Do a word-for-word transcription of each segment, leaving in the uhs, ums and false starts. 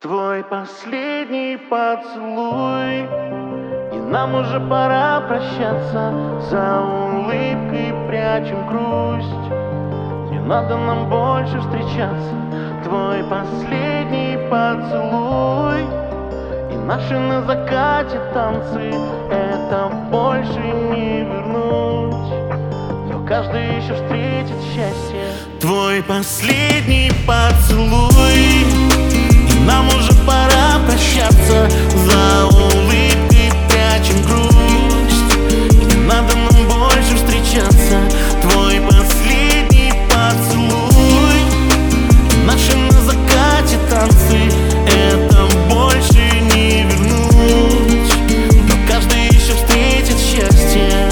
Твой последний поцелуй, и нам уже пора прощаться. За улыбкой прячем грусть, не надо нам больше встречаться. Твой последний поцелуй и наши на закате танцы, это больше не вернуть, но каждый еще встретит счастье. Твой последний поцелуй, нам уже пора прощаться. За улыбкой прячем грусть, не надо нам больше встречаться. Твой последний поцелуй, наши на закате танцы, это больше не вернуть, но каждый еще встретит счастье.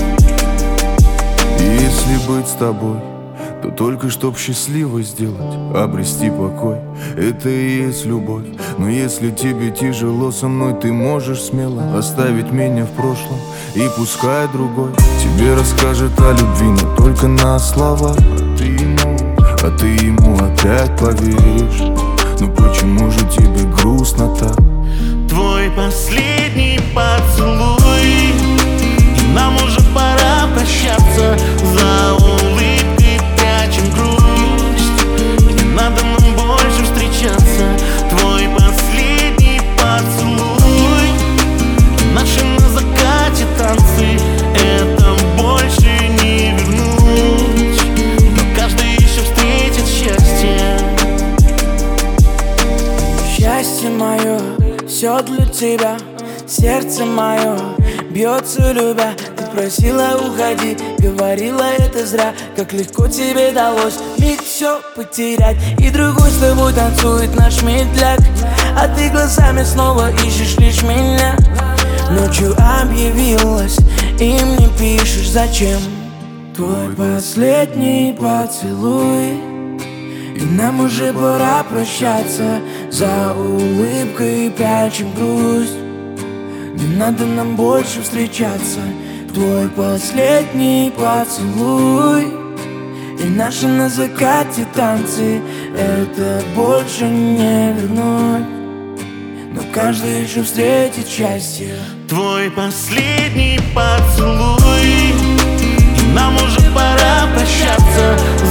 Если быть с тобой, то только чтоб счастливо сделать, обрести покой. Это и есть любовь. Но если тебе тяжело со мной, ты можешь смело оставить меня в прошлом, и пускай другой тебе расскажет о любви, но только на словах. А ты ему, а ты ему опять поверишь. Ну почему же тебе грустно так? Твой последний поцелуй, и нам уже пора прощаться. За улыбкой прячем грусть, не надо нам больше встречаться. Твой последний поцелуй, наши на закате танцы, это больше не вернуть, но каждый еще встретит счастье. Счастье мое, все для тебя, сердце мое бьется любя. Ты просила уходи, говорила это зря. Как легко тебе далось миг все потерять, и другой с тобой танцует наш медляк. А ты глазами снова ищешь лишь меня. Ночью объявилась и мне пишешь зачем. Твой последний поцелуй, и нам уже пора прощаться. За улыбкой прячем грусть, не надо нам больше встречаться. Твой последний поцелуй и наши на закате танцы, это больше не вернуть, но каждый еще встретит счастье. Твой последний поцелуй, и нам уже пора прощаться.